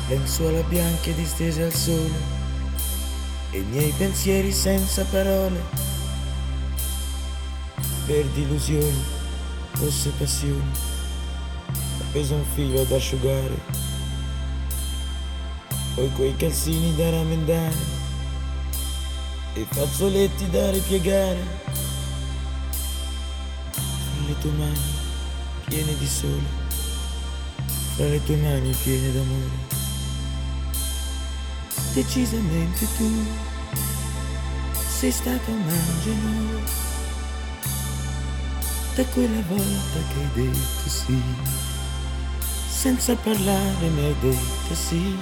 lenzuola bianche distese al sole e i miei pensieri senza parole, perdi illusioni, rosse passioni, appeso un filo ad asciugare, poi quei calzini da ramendare e i fazzoletti da ripiegare, fra le tue mani piene di sole, fra le tue mani piene d'amore. Decisamente tu sei stata un angelo, da quella volta che hai detto sì, senza parlare mi hai detto sì,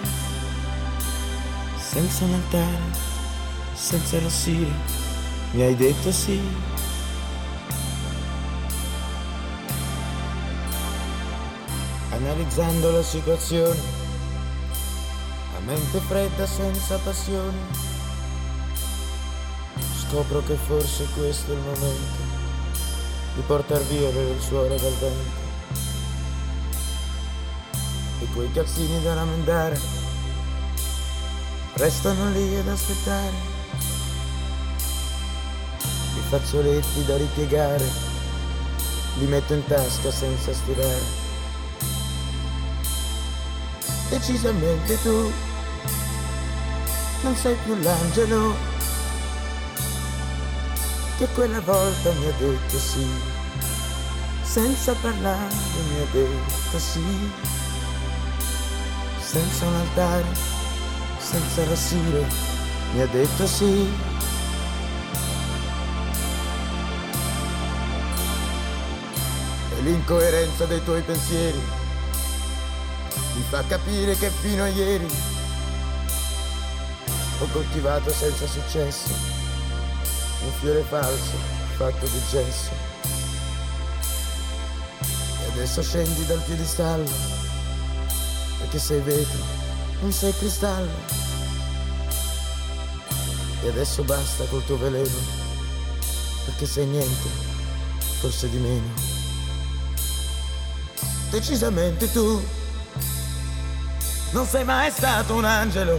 senza un altare, senza arrossire, mi hai detto sì. Analizzando la situazione, a mente fredda senza passione, scopro che forse questo è il momento di portar via le lenzuola dal vento e quei calzini da ramendare restano lì ad aspettare, i fazzoletti da ripiegare li metto in tasca senza stirare. Decisamente tu non sei più l'angelo che quella volta mi ha detto sì, senza parlare mi ha detto sì, senza un altare, senza arrossire, mi ha detto sì. E l'incoerenza dei tuoi pensieri mi fa capire che fino a ieri ho coltivato senza successo un fiore falso fatto di gesso, e adesso scendi dal piedistallo perché sei vetro, non sei cristallo, e adesso basta col tuo veleno perché sei niente, forse di meno. Decisamente tu non sei mai stato un angelo,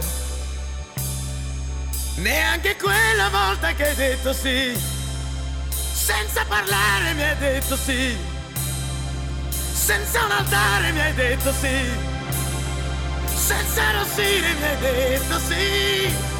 neanche quella volta che hai detto sì, senza parlare mi hai detto sì, senza un altare mi hai detto sì, senza arrossire mi hai detto sì.